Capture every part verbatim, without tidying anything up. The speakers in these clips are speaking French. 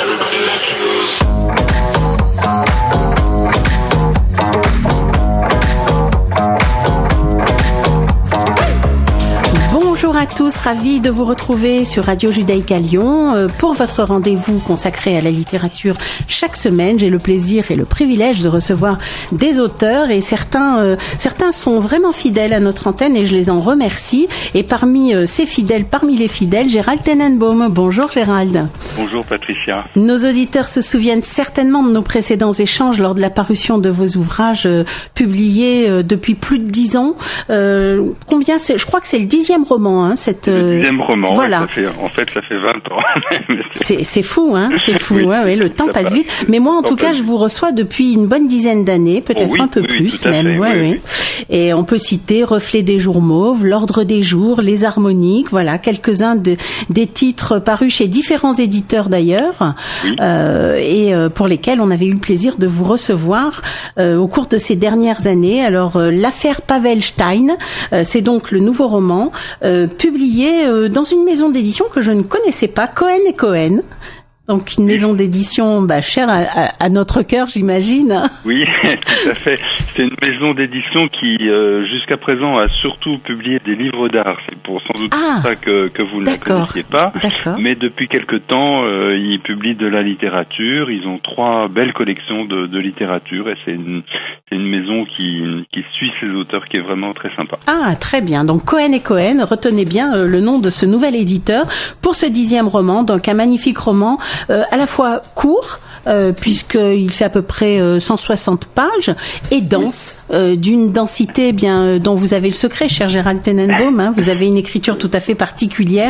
Bonjour à tous, ravi de vous retrouver sur Radio Judaïka Lyon pour votre rendez-vous consacré à la littérature chaque semaine. J'ai le plaisir et le privilège de recevoir des auteurs et certains euh, certains sont vraiment fidèles à notre antenne et je les en remercie. Et parmi euh, ces fidèles, parmi les fidèles, Gérald Tenenbaum. Bonjour Gérald. Bonjour Patricia. Nos auditeurs se souviennent certainement de nos précédents échanges lors de la parution de vos ouvrages euh, publiés euh, depuis plus de dix ans. Euh, combien c'est ? Je crois que c'est le dixième roman. Hein, cette, le dixième roman, voilà. ouais, ça fait, en fait ça fait vingt ans. c'est, c'est fou, hein, c'est fou, oui, ouais, ouais, le temps passe, passe vite. Mais moi en tout cas je vous reçois depuis une bonne dizaine d'années, peut-être oh, oui, un peu oui, plus même. Fait, ouais, oui, oui. Oui. Et on peut citer Reflet des jours mauves, L'ordre des jours, Les harmoniques, voilà, quelques-uns de, des titres parus chez différents éditeurs d'ailleurs, oui. euh, et euh, pour lesquels on avait eu le plaisir de vous recevoir euh, au cours de ces dernières années. Alors euh, l'affaire Pavel Stein, euh, c'est donc le nouveau roman euh, publié euh, dans une maison d'édition que je ne connaissais pas, Cohen et Cohen. Donc une maison d'édition bah, chère à, à, à notre cœur, j'imagine. Oui, tout à fait. C'est une maison d'édition qui, euh, jusqu'à présent, a surtout publié des livres d'art. C'est pour sans doute ah, pour ça que, que vous ne la connaissiez pas. D'accord. Mais depuis quelque temps, euh, ils publient de la littérature. Ils ont trois belles collections de, de littérature et c'est une, c'est une maison qui, qui suit ses auteurs, qui est vraiment très sympa. Ah, très bien. Donc Cohen et Cohen, retenez bien euh, le nom de ce nouvel éditeur pour ce dixième roman. Donc un magnifique roman. Euh, à la fois court, euh, puisqu'il fait à peu près euh, cent soixante pages, et dense, euh, d'une densité bien euh, dont vous avez le secret, cher Gérald Tenenbaum. Hein, vous avez une écriture tout à fait particulière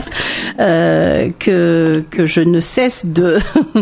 euh, que que je ne cesse de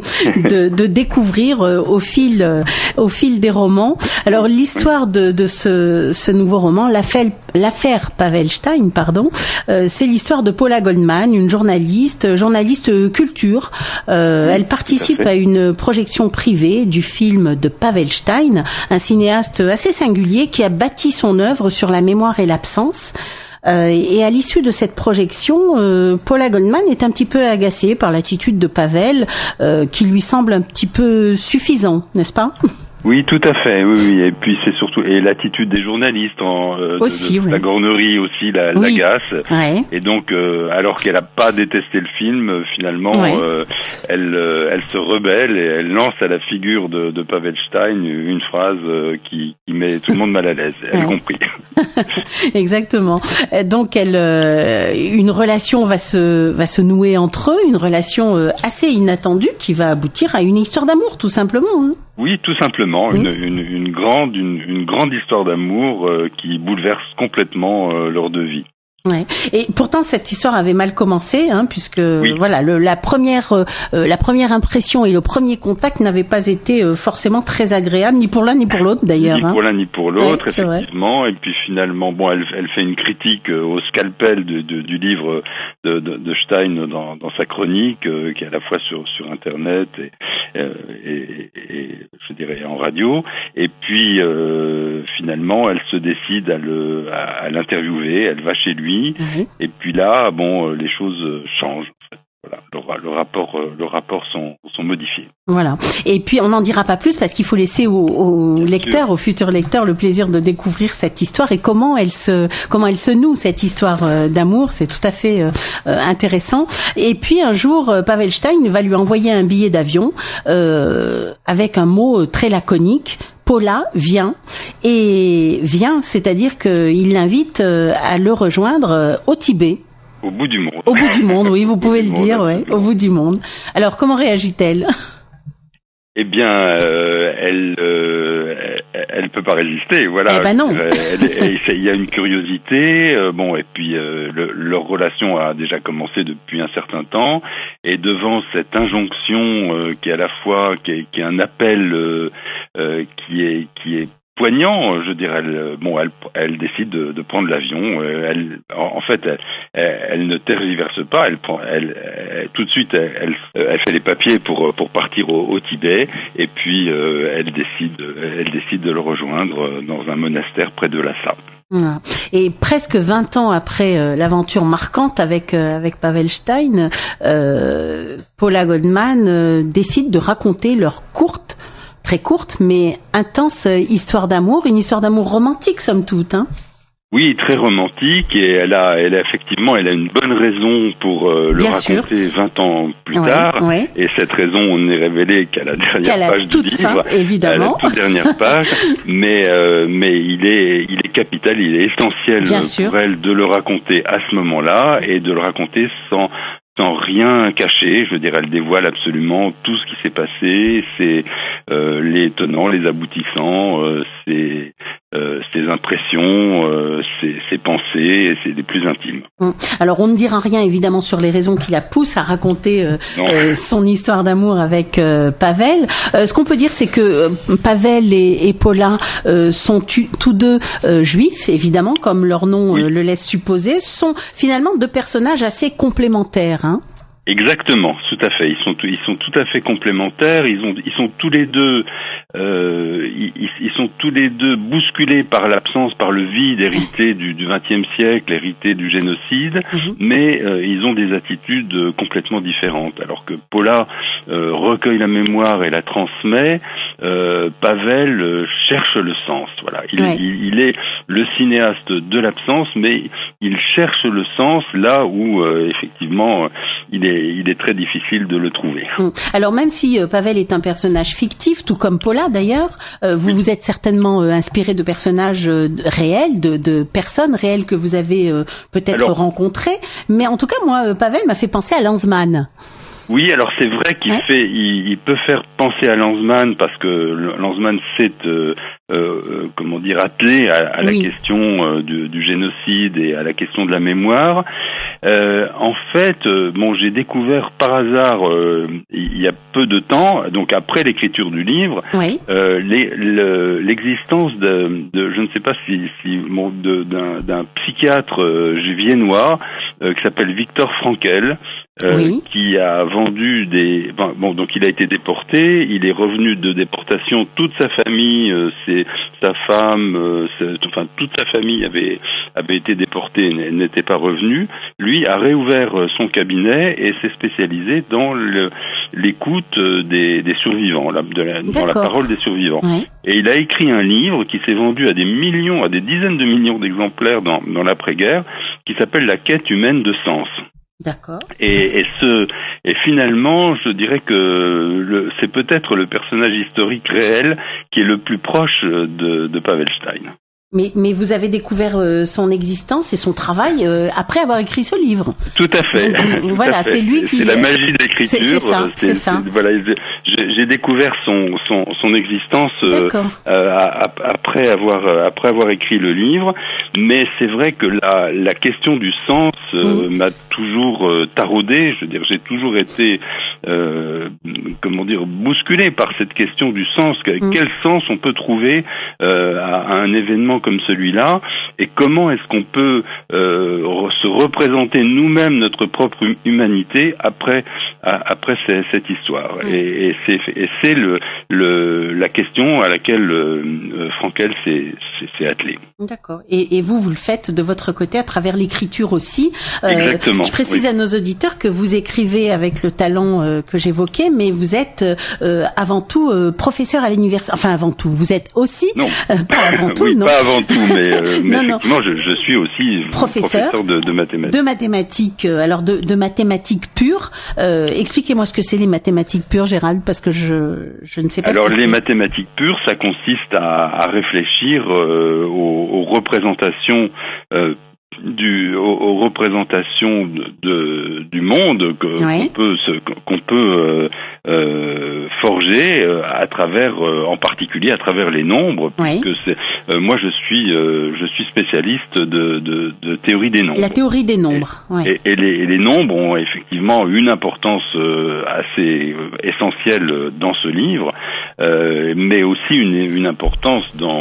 de, de découvrir euh, au fil euh, au fil des romans. Alors l'histoire de de ce ce nouveau roman, l'affaire l'affaire Pavel Stein, pardon, euh, c'est l'histoire de Paula Goldman, une journaliste, journaliste culture. Euh, elle participe à, à une projection privée du film de Pavel Stein, un cinéaste assez singulier qui a bâti son œuvre sur la mémoire et l'absence. Euh, et à l'issue de cette projection, euh, Paula Goldman est un petit peu agacée par l'attitude de Pavel, euh, qui lui semble un petit peu suffisant, n'est-ce pas ? Oui, tout à fait. Oui, oui. Et puis c'est surtout et l'attitude des journalistes en euh, aussi, de, de, oui. la gornerie aussi, la, oui. l'agace. Ouais. Et donc, euh, alors qu'elle a pas détesté le film, euh, finalement, ouais. euh, elle, euh, elle se rebelle et elle lance à la figure de, de Pavel Stein une phrase euh, qui, qui met tout le monde mal à l'aise. Elle a compris. Exactement. Donc, elle, euh, une relation va se va se nouer entre eux, une relation euh, assez inattendue qui va aboutir à une histoire d'amour, tout simplement. Hein. Oui, tout simplement, mmh. une, une, une grande, une, une grande histoire d'amour euh, qui bouleverse complètement euh, leur de vie. Ouais. Et pourtant cette histoire avait mal commencé, hein, puisque oui. voilà, le, la première, euh, la première impression et le premier contact n'avaient pas été euh, forcément très agréables, ni pour l'un ni pour l'autre d'ailleurs. Ni hein. pour l'un ni pour l'autre, ouais, effectivement. Et puis finalement, bon, elle, elle fait une critique euh, au scalpel de, de, du livre de, de, de Stein dans, dans sa chronique, euh, qui est à la fois sur sur internet et, euh, et, et je dirais en radio. Et puis euh, finalement, elle se décide à le à, à l'interviewer. Elle va chez lui. Mmh. Et puis là, bon, les choses changent. Voilà, le, le rapport, le rapport sont, sont modifiés. Voilà. Et puis on n'en dira pas plus parce qu'il faut laisser au, au lecteur, au futur lecteur, le plaisir de découvrir cette histoire et comment elle se, comment elle se noue cette histoire d'amour. C'est tout à fait euh, intéressant. Et puis un jour, Pavel Stein va lui envoyer un billet d'avion euh, avec un mot très laconique. Paula vient et vient, c'est-à-dire qu'il l'invite à le rejoindre au Tibet. Au bout du monde. Au bout du monde, oui, vous pouvez le dire, ouais, au bout du monde. Alors, comment réagit-elle ? Eh bien, euh, elle, euh, elle, elle peut pas résister, voilà. Eh ben non. Il y a une curiosité, euh, bon, et puis euh, le, leur relation a déjà commencé depuis un certain temps, et devant cette injonction euh, qui est à la fois qui est, qui est un appel euh, euh, qui est qui est poignant, je dirais. Elle, bon, elle, elle décide de, de prendre l'avion. Elle, en, en fait, elle, elle ne tergiverse pas. Elle prend, elle, elle tout de suite, elle, elle fait les papiers pour pour partir au, au Tibet. Et puis, euh, elle décide, elle décide de le rejoindre dans un monastère près de Lhasa. Et presque vingt ans après euh, l'aventure marquante avec euh, avec Pavel Stein, euh, Paula Goldman euh, décide de raconter leur courte, très courte mais intense euh, histoire d'amour, une histoire d'amour romantique somme toute, hein. Oui, très romantique, et elle a, elle a effectivement, elle a une bonne raison pour euh, le Bien raconter sûr. vingt ans plus Ouais, tard. ouais. Et cette raison, on n'est révélé qu'à la dernière Qu'à la page du toute livre, fin, évidemment. à la toute dernière page. mais euh, mais il est, il est capital, il est essentiel Bien pour sûr. elle de le raconter à ce moment-là et de le raconter sans sans rien cacher. Je veux dire, elle dévoile absolument tout ce qui s'est passé, c'est euh, les tenants, les aboutissants, euh, ses, euh, ses impressions, euh, ses, ses pensées, c'est des plus intimes. Alors, on ne dira rien évidemment sur les raisons qui la poussent à raconter euh, euh, son histoire d'amour avec euh, Pavel. Euh, ce qu'on peut dire, c'est que euh, Pavel et, et Paula euh, sont tu, tous deux euh, juifs, évidemment, comme leur nom oui. euh, le laisse supposer, sont finalement deux personnages assez complémentaires. Hein. Exactement, tout à fait. Ils sont ils sont tout à fait complémentaires. Ils ont ils sont tous les deux euh, ils, ils sont tous les deux bousculés par l'absence, par le vide hérité du du vingtième siècle, hérité du génocide, mm-hmm. mais euh, ils ont des attitudes complètement différentes. Alors que Paula euh, recueille la mémoire et la transmet, euh, Pavel euh, cherche le sens. Voilà, il, ouais. il, il est le cinéaste de l'absence, mais il cherche le sens là où euh, effectivement il est il est très difficile de le trouver. Alors même si euh, Pavel est un personnage fictif, tout comme Paula d'ailleurs, euh, vous oui. vous êtes certainement euh, inspiré de personnages euh, réels, de, de personnes réelles que vous avez euh, peut-être Alors, rencontrées. Mais en tout cas, moi, euh, Pavel m'a fait penser à Lanzmann. Oui, alors c'est vrai qu'il ouais. fait, il, il peut faire penser à Lanzmann parce que Lanzmann s'est, euh, euh, comment dire, attelé à, à oui. la question euh, du, du génocide et à la question de la mémoire. Euh, en fait, euh, bon, j'ai découvert par hasard euh, il y a peu de temps, donc après l'écriture du livre, oui. euh, les, le, l'existence de, de, je ne sais pas si, si bon, de, d'un, d'un psychiatre euh, viennois euh, qui s'appelle Viktor Frankl. Euh, oui. qui a vendu des bon donc il a été déporté, il est revenu de déportation, toute sa famille, euh, c'est sa femme, euh, c'est, enfin toute sa famille avait avait été déportée, n'était pas revenue. Lui a réouvert son cabinet et s'est spécialisé dans le, l'écoute des, des survivants, la, de la, dans la parole des survivants. Oui. Et il a écrit un livre qui s'est vendu à des millions, à des dizaines de millions d'exemplaires dans, dans l'après-guerre, qui s'appelle La quête humaine de sens. D'accord. Et, et ce, et finalement, je dirais que le, c'est peut-être le personnage historique réel qui est le plus proche de, de Pavel Stein. Mais, mais vous avez découvert euh, son existence et son travail euh, après avoir écrit ce livre. Tout à fait. Donc, Tout voilà, à fait. c'est lui qui. C'est la magie de l'écriture. C'est, c'est ça. C'est, c'est ça. C'est, voilà, j'ai, j'ai découvert son son, son existence euh, euh, après avoir après avoir écrit le livre. Mais c'est vrai que la la question du sens euh, mmh. m'a toujours euh, taraudé. Je veux dire, j'ai toujours été euh, comment dire bousculé par cette question du sens. Mmh. Quel sens on peut trouver euh, à, à un événement comme celui-là, et comment est-ce qu'on peut euh, se représenter nous-mêmes notre propre humanité après à, après ces, cette histoire. Mm. Et, et c'est, et c'est le, le, la question à laquelle euh, Frankl s'est, s'est, s'est attelé. D'accord. Et, et vous, vous le faites de votre côté à travers l'écriture aussi. Euh, Exactement. Je précise oui. à nos auditeurs que vous écrivez avec le talent euh, que j'évoquais, mais vous êtes euh, avant tout euh, professeur à l'université. Enfin, avant tout, vous êtes aussi. Non. Euh, pas avant tout, oui, non. Pas avant tout, mais, euh, mais non, effectivement, je, je suis aussi professeur, professeur de, de mathématiques. De mathématiques, euh, alors de, de mathématiques pures. Euh, expliquez-moi ce que c'est les mathématiques pures, Gérald, parce que je je ne sais pas. Alors ce que les c'est. mathématiques pures, ça consiste à, à réfléchir euh, aux, aux représentations. Euh, Du, aux, aux représentations de, de du monde que, oui. qu'on peut se, qu'on peut euh, euh, forger euh, à travers, euh, en particulier à travers les nombres, oui. puisque c'est euh, moi je suis euh, je suis spécialiste de, de, de théorie des nombres. La théorie des nombres. Et, oui. et, et, les, et les nombres ont effectivement une importance euh, assez essentielle dans ce livre, euh, mais aussi une, une importance dans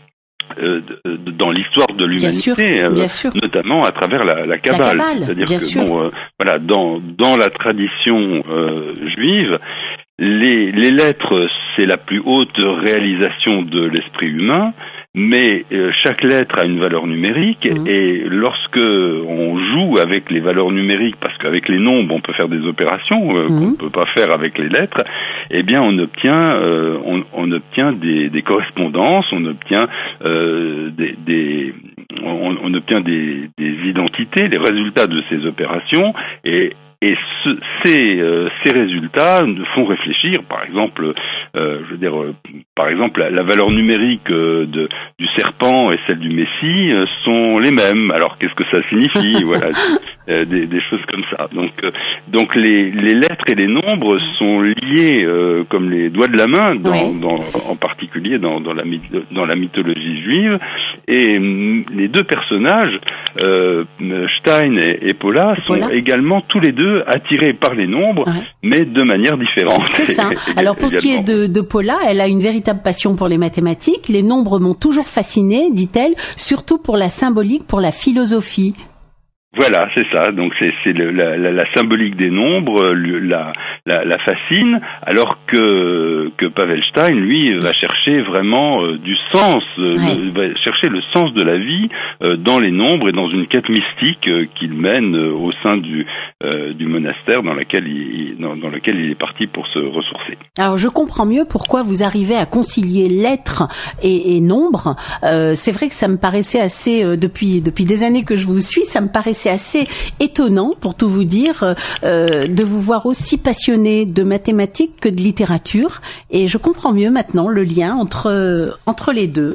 Euh, dans l'histoire de l'humanité, bien sûr, bien sûr. Euh, notamment à travers la, la Kabbale. La Kabbale, c'est-à-dire bien que sûr. bon, euh, voilà, dans dans la tradition euh, juive, les les lettres, c'est la plus haute réalisation de l'esprit humain. mais euh, chaque lettre a une valeur numérique, mmh. et lorsque on joue avec les valeurs numériques, parce qu'avec les nombres on peut faire des opérations euh, mmh. qu'on ne peut pas faire avec les lettres, eh bien on obtient euh, on, on obtient des, des correspondances, on obtient euh, des, des on, on obtient des, des identités, les résultats de ces opérations, et Et ce, ces, euh, ces résultats nous font réfléchir. Par exemple, euh, je veux dire, euh, par exemple, la, la valeur numérique euh, de, du serpent et celle du Messie euh, sont les mêmes. Alors, qu'est-ce que ça signifie? Voilà, euh, des, des choses comme ça. Donc, euh, donc les, les lettres et les nombres sont liés euh, comme les doigts de la main, dans, oui. dans, en particulier dans, dans, la, dans la mythologie juive. Et mm, les deux personnages, euh, Stein et, et Paula, sont Paula. également tous les deux attirés par les nombres, ouais. mais de manière différente. C'est ça. Alors pour ce qui est de, de Paula, elle a une véritable passion pour les mathématiques. Les nombres m'ont toujours fascinée, dit-elle, surtout pour la symbolique, pour la philosophie. Voilà, c'est ça. Donc c'est, c'est le, la, la, la symbolique des nombres le, la, la, la fascine, alors que que Pavel Stein, lui, va chercher vraiment euh, du sens, euh, ouais. va chercher le sens de la vie euh, dans les nombres et dans une quête mystique euh, qu'il mène euh, au sein du euh, du monastère dans lequel il dans, dans lequel il est parti pour se ressourcer. Alors je comprends mieux pourquoi vous arrivez à concilier lettres et, et nombres. Euh, c'est vrai que ça me paraissait assez euh, depuis depuis des années que je vous suis, ça me paraissait assez étonnant, pour tout vous dire, euh, de vous voir aussi passionné de mathématiques que de littérature. Et je comprends mieux maintenant le lien entre entre les deux.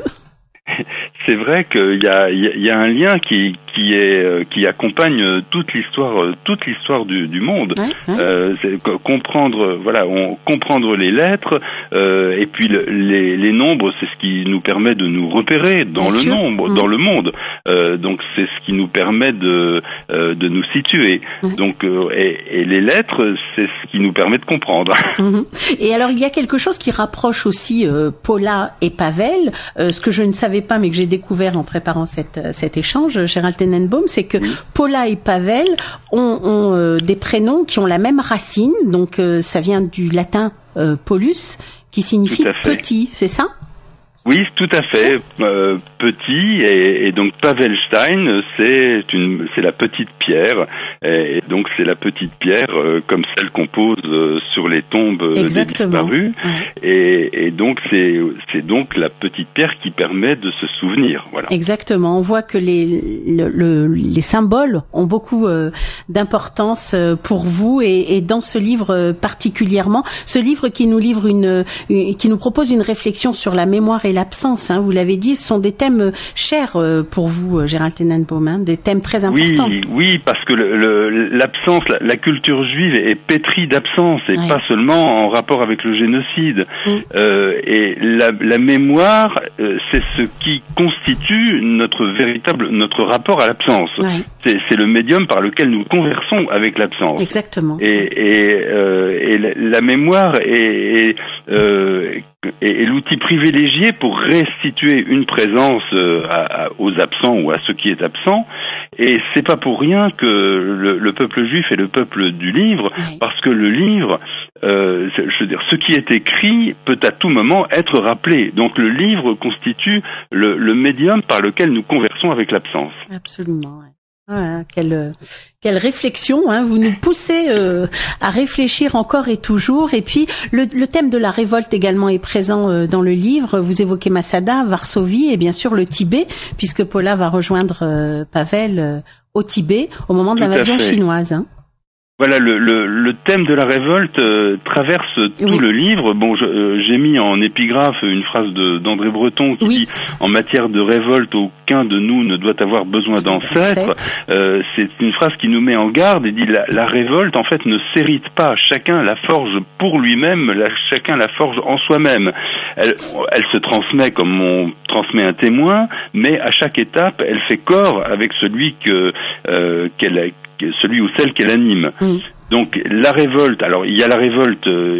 C'est vrai qu'il y a, il y a un lien qui, qui est, qui accompagne toute l'histoire, toute l'histoire du, du monde. Ouais, ouais. Euh, c'est comprendre, voilà, on, comprendre les lettres, euh, et puis le, les, les nombres, c'est ce qui nous permet de nous repérer dans Bien le sûr. nombre, mmh. dans le monde. Euh, donc c'est ce qui nous permet de, euh, de nous situer. Mmh. Donc euh, et, et les lettres, c'est ce qui nous permet de comprendre. Mmh. Et alors il y a quelque chose qui rapproche aussi euh, Paula et Pavel. Euh, ce que je ne savais pas, mais que j'ai découvert en préparant cette, cet échange, Gérald Tenenbaum, c'est que oui. Paula et Pavel ont, ont euh, des prénoms qui ont la même racine, donc euh, ça vient du latin euh, polus, qui signifie petit, c'est ça ? Oui, tout à fait. Euh, petit, et, et donc Pavel Stein, c'est une, c'est la petite pierre, et, et donc c'est la petite pierre euh, comme celle qu'on pose euh, sur les tombes Exactement. des disparus, ouais. et, et donc c'est, c'est donc la petite pierre qui permet de se souvenir. Voilà. Exactement. On voit que les, le, le, les symboles ont beaucoup euh, d'importance pour vous, et, et dans ce livre particulièrement, ce livre qui nous livre une, une, qui nous propose une réflexion sur la mémoire et l'absence, hein, vous l'avez dit, ce sont des thèmes chers pour vous, Gérald Tenenbaum, hein, des thèmes très importants. Oui, oui, parce que le, le, l'absence, la, la culture juive est pétrie d'absence, et ouais. pas seulement en rapport avec le génocide. Mm. Euh, et la, la mémoire, euh, c'est ce qui constitue notre véritable, notre rapport à l'absence. Ouais. C'est, c'est le médium par lequel nous conversons avec l'absence. Exactement. Et, et, euh, et la, la mémoire est, est euh, et, et l'outil privilégié pour restituer une présence euh, à, à, aux absents ou à ce qui est absent. Et c'est pas pour rien que le, le peuple juif est le peuple du livre, oui. parce que le livre, euh, je veux dire, ce qui est écrit peut à tout moment être rappelé. Donc le livre constitue le, le médium par lequel nous conversons avec l'absence. Absolument. Ouais. Ah, quelle quelle réflexion, hein, vous nous poussez euh, à réfléchir encore et toujours. Et puis le, le thème de la révolte également est présent euh, dans le livre. Vous évoquez Masada, Varsovie et bien sûr le Tibet, puisque Paula va rejoindre euh, Pavel euh, au Tibet au moment de Tout l'invasion chinoise. Hein. Voilà, le, le, le thème de la révolte euh, traverse tout oui. le livre. Bon, je, euh, j'ai mis en épigraphe une phrase de, d'André Breton qui oui. dit « En matière de révolte, aucun de nous ne doit avoir besoin d'ancêtres ». Euh, c'est une phrase qui nous met en garde et dit la, « La révolte, en fait, ne s'hérite pas. Chacun la forge pour lui-même, la, chacun la forge en soi-même. Elle, elle se transmet comme on transmet un témoin, mais à chaque étape, elle fait corps avec celui que euh, qu'elle a celui ou celle qu'elle anime. Mmh. Donc la révolte, alors il y a la révolte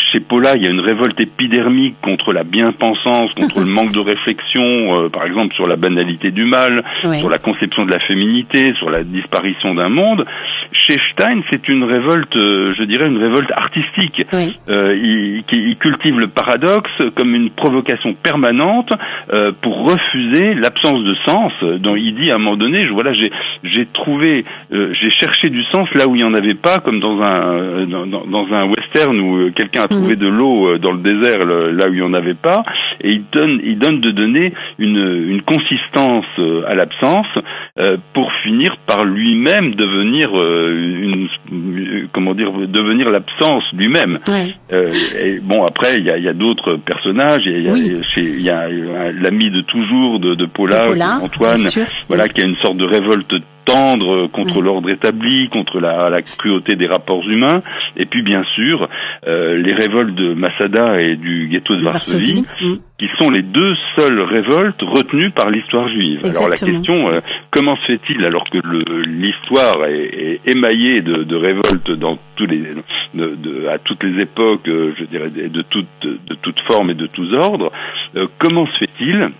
chez Paula, il y a une révolte épidermique contre la bien-pensance, contre le manque de réflexion, euh, par exemple sur la banalité du mal, oui. sur la conception de la féminité, sur la disparition d'un monde. Chez Stein, c'est une révolte, euh, je dirais, une révolte artistique. Oui. Euh, il, il cultive le paradoxe comme une provocation permanente euh, pour refuser l'absence de sens. Donc il dit à un moment donné, je, voilà, j'ai, j'ai trouvé, euh, j'ai cherché du sens là où il n'y en avait pas, comme dans un dans, dans un western où quelqu'un a trouvé mmh. de l'eau dans le désert là où il n'y en avait pas, et il donne, il donne de donner une, une consistance à l'absence euh, pour finir par lui-même devenir euh, une, comment dire, devenir l'absence lui-même. Ouais. Euh, et bon, après il y a, il y a d'autres personnages, il y a, oui. chez, il y a l'ami de toujours de, de Paula, de Paula Antoine, voilà, oui. qui a une sorte de révolte tendre contre oui. l'ordre établi, contre la, la cruauté des rapports humains, et puis bien sûr euh, les révoltes de Masada et du ghetto de Varsovie, Varsovie. qui sont les deux seules révoltes retenues par l'histoire juive. Exactement. Alors la question, euh, comment se fait-il alors que le, l'histoire est, est émaillée de, de révoltes dans tous les, de, de, à toutes les époques, euh, je dirais, de toutes de toutes formes et de tous ordres, euh, comment se fait-il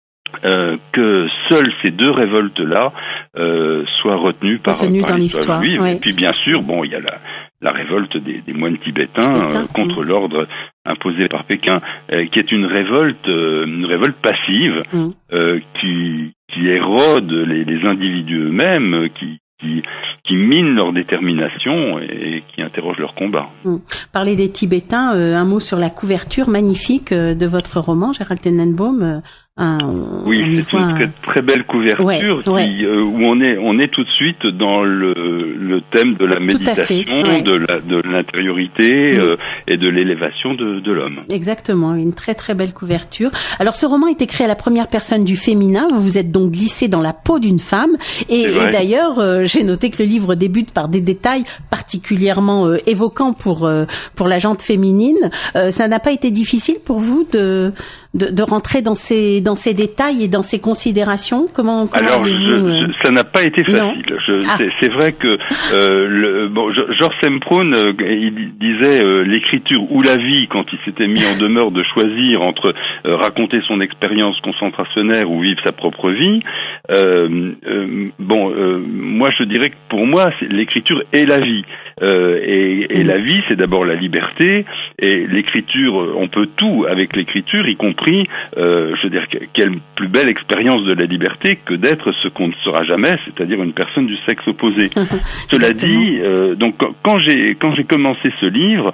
Euh, que seules ces deux révoltes-là euh, soient retenues par, par dans l'histoire juive. Oui. Et puis bien sûr, bon, il y a la, la révolte des, des moines tibétains, tibétains euh, contre mmh. l'ordre imposé par Pékin, euh, qui est une révolte, euh, une révolte passive mmh. euh, qui, qui érode les, les individus eux-mêmes, qui Qui, qui minent leur détermination et qui interrogent leur combat. Mmh. Parler des Tibétains, euh, un mot sur la couverture magnifique euh, de votre roman, Gérald Tenenbaum. Euh, un, oui, c'est une un... très, très belle couverture ouais, qui, ouais. Euh, où on est, on est tout de suite dans le, le thème de la méditation, ouais. de, la, de l'intériorité mmh. euh, et de l'élévation de, de l'homme. Exactement, une très très belle couverture. Alors ce roman est écrit à la première personne du féminin, vous vous êtes donc glissé dans la peau d'une femme et, et d'ailleurs euh, j'ai noté que le livre débute par des détails particulièrement euh, évoquants pour euh, pour la gente féminine. Euh, ça n'a pas été difficile pour vous de de, de rentrer dans ces dans ces détails et dans ces considérations? Comment, comment Alors, je, je, ça n'a pas été facile. Je, ah. c'est, c'est vrai que euh, le, bon, Georges Semprún, euh, il disait euh, l'écriture ou la vie quand il s'était mis en demeure de choisir entre euh, raconter son expérience concentrationnaire ou vivre sa propre vie. Euh, euh, bon, euh, moi je dirais que pour moi, c'est, l'écriture est la vie. Euh, et, et mmh. la vie, c'est d'abord la liberté. Et l'écriture, on peut tout avec l'écriture, y compris, euh, je veux dire, quelle plus belle expérience de la liberté que d'être ce qu'on ne sera jamais, c'est-à-dire une personne du sexe opposé. Cela dit, euh, donc quand j'ai quand j'ai commencé ce livre,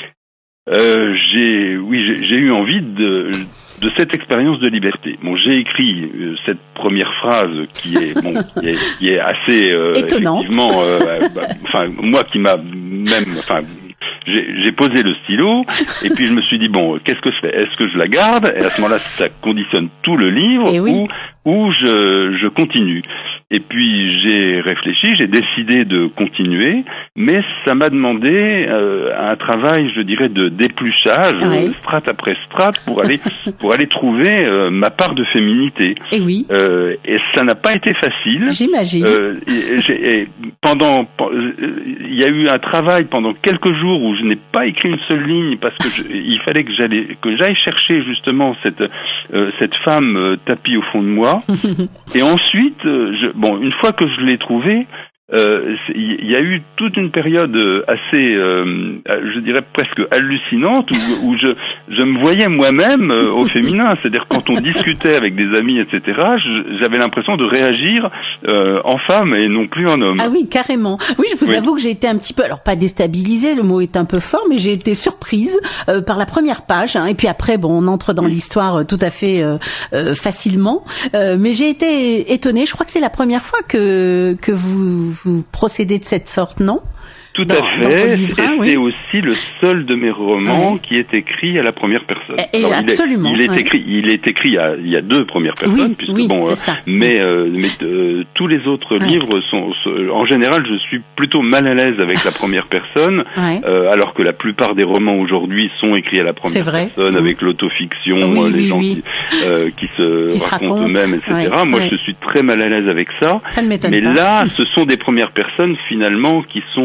euh, j'ai oui j'ai, j'ai eu envie de de cette expérience de liberté. Bon, j'ai écrit euh, cette première phrase qui est bon, qui est, qui est assez euh, étonnante. Effectivement, euh, bah, enfin moi qui m'a même, enfin. J'ai, j'ai posé le stylo et puis je me suis dit bon, qu'est-ce que je fais? Est-ce que je la garde? Et à ce moment-là, ça conditionne tout le livre oui. ou ou je, je continue. Et puis j'ai réfléchi, j'ai décidé de continuer, mais ça m'a demandé euh, un travail, je dirais, de d'épluchage, oui. strate après strate, pour aller pour aller trouver euh, ma part de féminité. Et oui. Euh, et ça n'a pas été facile. J'imagine. Euh, et, j'ai, et pendant, il y a eu un travail pendant quelques jours où je n'ai pas écrit une seule ligne parce que je, il fallait que j'allais que j'aille chercher justement cette euh, cette femme euh, tapie au fond de moi. Et ensuite, euh, je, bon, une fois que je l'ai trouvée, euh, il y a eu toute une période assez, euh, je dirais presque hallucinante, où, où je, je me voyais moi-même euh, au féminin. C'est-à-dire quand on discutait avec des amis, et cetera, je, j'avais l'impression de réagir euh, en femme et non plus en homme. Ah oui, carrément. Oui, je vous oui. avoue que j'ai été un petit peu, alors pas déstabilisée, le mot est un peu fort, mais j'ai été surprise euh, par la première page. Hein, et puis après, bon, on entre dans oui. l'histoire euh, tout à fait euh, euh, facilement. Euh, mais j'ai été étonnée. Je crois que c'est la première fois que que vous vous procédez de cette sorte, non? Tout dans, à fait, livre, et oui. c'est aussi le seul de mes romans oui. qui est écrit à la première personne. Et, et Alors, absolument. Il est, il est oui. écrit, il est écrit à, il y a deux premières personnes, oui, puisque oui, bon, euh, ça. mais, euh, mais euh, tous les autres oui. livres sont, sont, en général, je suis plutôt mal à l'aise avec la première personne, oui. euh, alors que la plupart des romans aujourd'hui sont écrits à la première personne, oui. avec l'autofiction, oui, euh, les oui, gens oui. Qui, euh, qui se qui racontent se eux-mêmes, et cetera. Oui. Moi, oui. je suis très mal à l'aise avec ça. Ça ne m'étonne mais pas. là, ce sont des premières personnes finalement qui sont euh,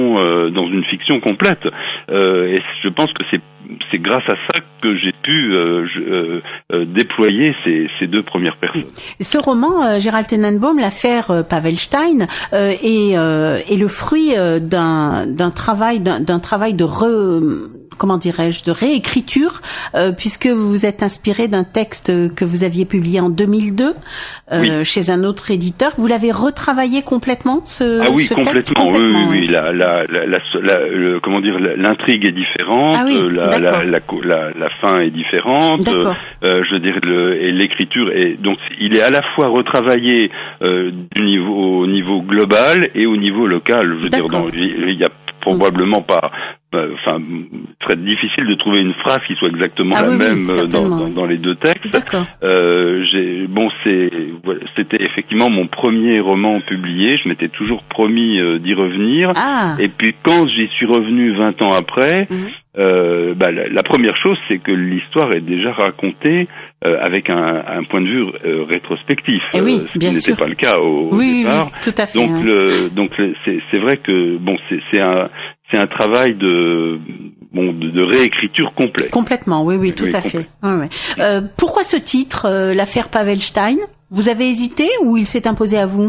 euh, dans une fiction complète. Euh, et je pense que c'est c'est grâce à ça que j'ai pu euh, je, euh, euh, déployer ces, ces deux premières personnes. Ce roman, euh, Gerald Tenenbaum, l'affaire euh, Pavel Stein, euh, est, euh, est le fruit euh, d'un, d'un travail, d'un, d'un travail de re, comment dirais-je, de réécriture, euh, puisque vous vous êtes inspiré d'un texte que vous aviez publié en deux mille deux euh, oui. chez un autre éditeur. Vous l'avez retravaillé complètement, ce, ah oui, ce complètement, texte complètement, oui, oui, oui. La, la, la, la, la le, comment dire, l'intrigue est différente. Ah oui, la, la, la, la, la fin est différente. Euh, je veux dire, le, et l'écriture est donc il est à la fois retravaillé euh, du niveau au niveau global et au niveau local. Je veux dire, dans, il y a probablement pas. Enfin, très difficile de trouver une phrase qui soit exactement ah, la oui, même oui, dans, dans, dans les deux textes. D'accord. Euh, j'ai, bon, c'est, c'était effectivement mon premier roman publié. Je m'étais toujours promis euh, d'y revenir. Ah. Et puis quand j'y suis revenu vingt ans après, mmh. euh, bah, la, la première chose, c'est que l'histoire est déjà racontée euh, avec un, un point de vue euh, rétrospectif. Et oui, euh, ce bien qui sûr. n'était pas le cas au, oui, au départ. Oui, tout à fait. Donc, hein. le, donc le, c'est, c'est vrai que bon, c'est, c'est un C'est un travail de bon de, de réécriture complet. Complètement, oui, oui, tout oui, à complet. fait. Ouais, ouais. Euh, pourquoi ce titre, euh, l'affaire Pavel Stein ? Vous avez hésité ou il s'est imposé à vous ?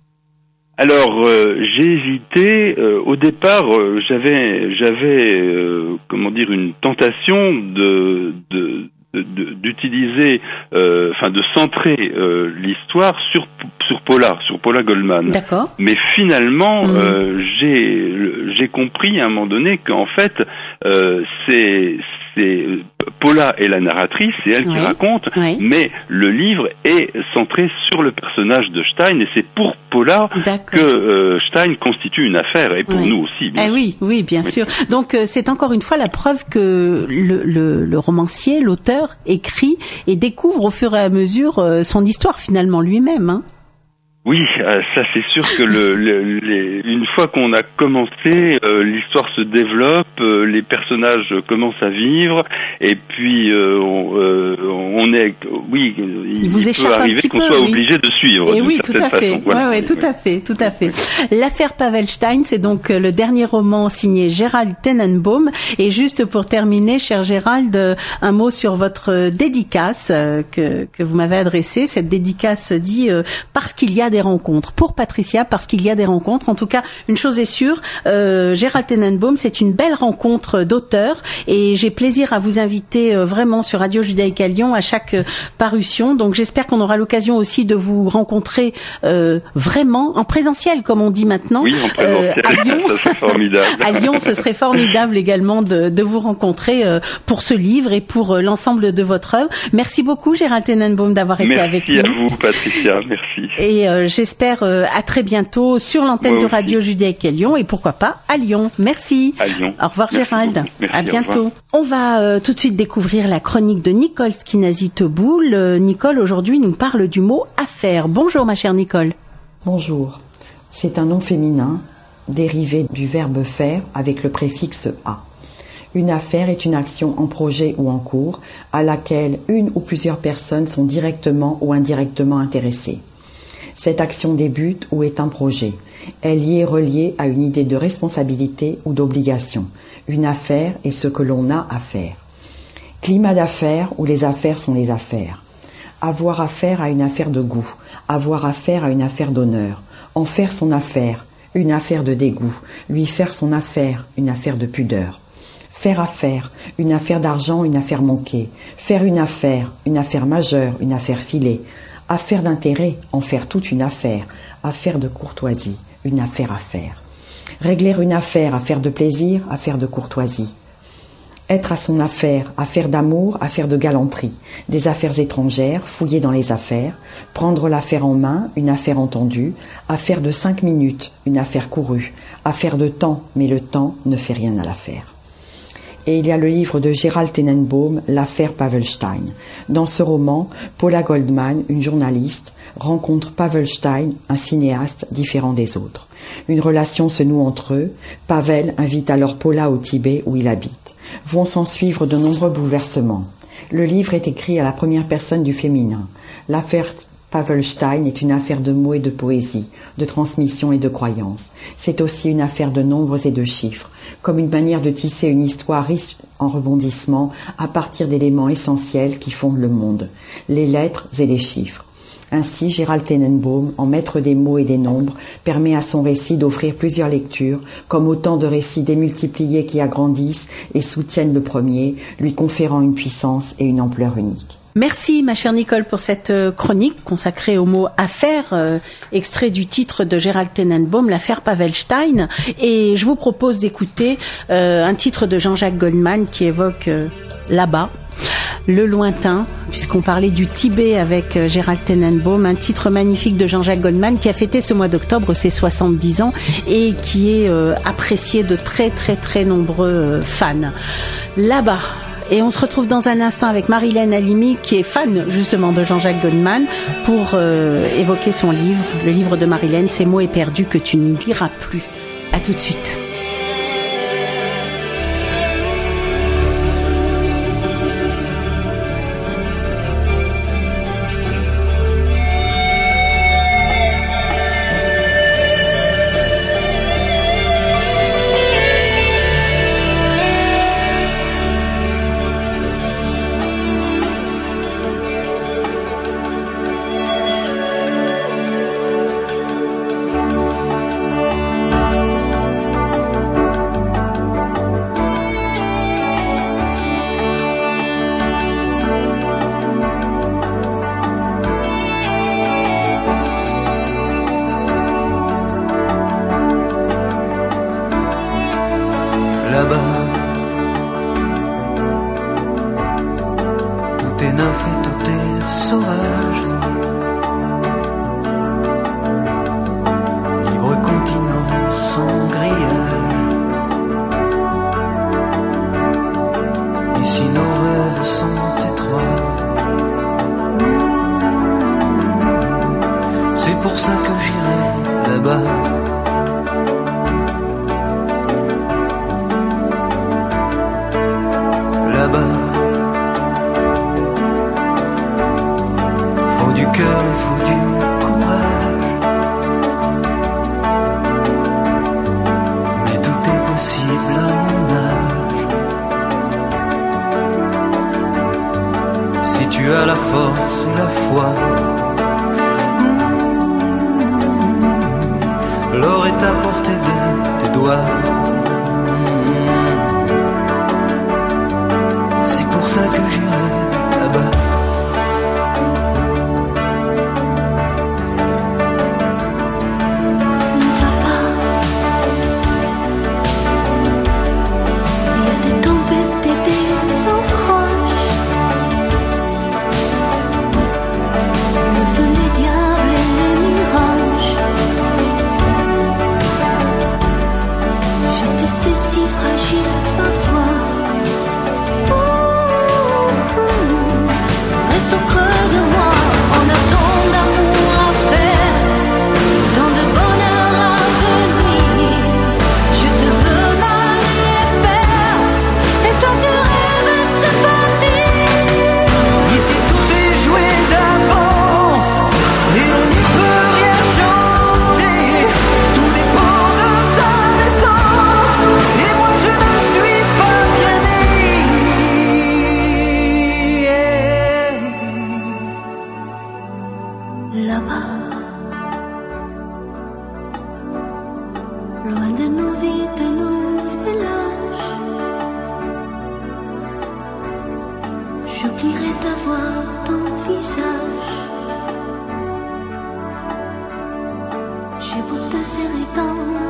Alors euh, j'ai hésité. Euh, au départ, euh, j'avais j'avais euh, comment dire une tentation de de De, de, d'utiliser, euh, enfin de centrer euh, l'histoire sur sur Paula, sur Paula Goldman. D'accord. Mais finalement, mmh. euh, j'ai j'ai compris à un moment donné qu'en fait, euh, c'est c'est Paula est la narratrice, c'est elle oui. qui raconte, oui. mais le livre est centré sur le personnage de Stein et c'est pour Paula D'accord. que euh, Stein constitue une affaire et pour oui. nous aussi. Bien eh sûr. Oui, oui, bien oui. sûr. Donc euh, c'est encore une fois la preuve que le, le, le romancier, l'auteur, écrit et découvre au fur et à mesure euh, son histoire finalement lui-même. Hein. Oui, euh, ça c'est sûr que le, le, les, une fois qu'on a commencé, euh, l'histoire se développe, euh, les personnages commencent à vivre, et puis euh, on, euh, on est, oui, il, il vous il peut arriver qu'on peu, soit oui. obligé de suivre. Et oui, tout à façon. fait. Voilà. Ouais, ouais, tout à fait, tout à fait. L'affaire Pavel Stein, c'est donc le dernier roman signé Gerald Tenenbaum. Et juste pour terminer, cher Gérald, un mot sur votre dédicace que que vous m'avez adressée. Cette dédicace dit euh, parce qu'il y a des rencontres. Pour Patricia, parce qu'il y a des rencontres. En tout cas, une chose est sûre, euh, Gerald Tenenbaum, c'est une belle rencontre d'auteurs et j'ai plaisir à vous inviter euh, vraiment sur Radio Judaïka Lyon à chaque euh, parution. Donc j'espère qu'on aura l'occasion aussi de vous rencontrer euh, vraiment en présentiel, comme on dit maintenant. Oui, en présentiel. Euh, à Lyon. Ça serait formidable. À Lyon, ce serait formidable également de, de vous rencontrer euh, pour ce livre et pour euh, l'ensemble de votre œuvre. Merci beaucoup, Gerald Tenenbaum, d'avoir été merci avec nous. Merci à vous, Patricia. Merci. Et euh, j'espère euh, à très bientôt sur l'antenne Moi de aussi. Radio Judaïka Lyon et pourquoi pas à Lyon. Merci. À Lyon. Au revoir, merci Gérald. Merci, à bientôt. On va euh, tout de suite découvrir la chronique de Nicole Skinazi-Teboul. Euh, Nicole, aujourd'hui, nous parle du mot affaire. Bonjour, ma chère Nicole. Bonjour. C'est un nom féminin dérivé du verbe faire avec le préfixe a. Une affaire est une action en projet ou en cours à laquelle une ou plusieurs personnes sont directement ou indirectement intéressées. Cette action débute ou est un projet. Elle y est reliée à une idée de responsabilité ou d'obligation. Une affaire est ce que l'on a à faire. Climat d'affaires où les affaires sont les affaires. Avoir affaire à une affaire de goût. Avoir affaire à une affaire d'honneur. En faire son affaire. Une affaire de dégoût. Lui faire son affaire. Une affaire de pudeur. Faire affaire. Une affaire d'argent, une affaire manquée. Faire une affaire. Une affaire majeure, une affaire filée. Affaire d'intérêt, en faire toute une affaire. Affaire de courtoisie, une affaire à faire. Régler une affaire, affaire de plaisir, affaire de courtoisie. Être à son affaire, affaire d'amour, affaire de galanterie. Des affaires étrangères, fouiller dans les affaires. Prendre l'affaire en main, une affaire entendue. Affaire de cinq minutes, une affaire courue. Affaire de temps, mais le temps ne fait rien à l'affaire. Et il y a le livre de Gerald Tenenbaum, l'affaire Pavel Stein. Dans ce roman, Paula Goldman, une journaliste, rencontre Pavel Stein, un cinéaste différent des autres. Une relation se noue entre eux. Pavel invite alors Paula au Tibet où il habite. Vont s'en suivre de nombreux bouleversements. Le livre est écrit à la première personne du féminin. L'affaire Pavelstein est une affaire de mots et de poésie, de transmission et de croyance. C'est aussi une affaire de nombres et de chiffres, comme une manière de tisser une histoire riche en rebondissements à partir d'éléments essentiels qui fondent le monde, les lettres et les chiffres. Ainsi, Gerald Tenenbaum, en maître des mots et des nombres, permet à son récit d'offrir plusieurs lectures, comme autant de récits démultipliés qui agrandissent et soutiennent le premier, lui conférant une puissance et une ampleur unique. Merci ma chère Nicole pour cette chronique consacrée au mot affaire, euh, extrait du titre de Gerald Tenenbaum, l'affaire Pavelstein. Et je vous propose d'écouter euh, un titre de Jean-Jacques Goldman qui évoque euh, là-bas, le lointain, puisqu'on parlait du Tibet avec euh, Gerald Tenenbaum, un titre magnifique de Jean-Jacques Goldman qui a fêté ce mois d'octobre ses soixante-dix ans et qui est euh, apprécié de très très très nombreux euh, fans. Là-bas. Et on se retrouve dans un instant avec Marilène Halimi, qui est fan justement de Jean-Jacques Goldman, pour euh, évoquer son livre, le livre de Marilène, Ces mots éperdus que tu ne liras plus. À tout de suite. J'ai beau te serrer dans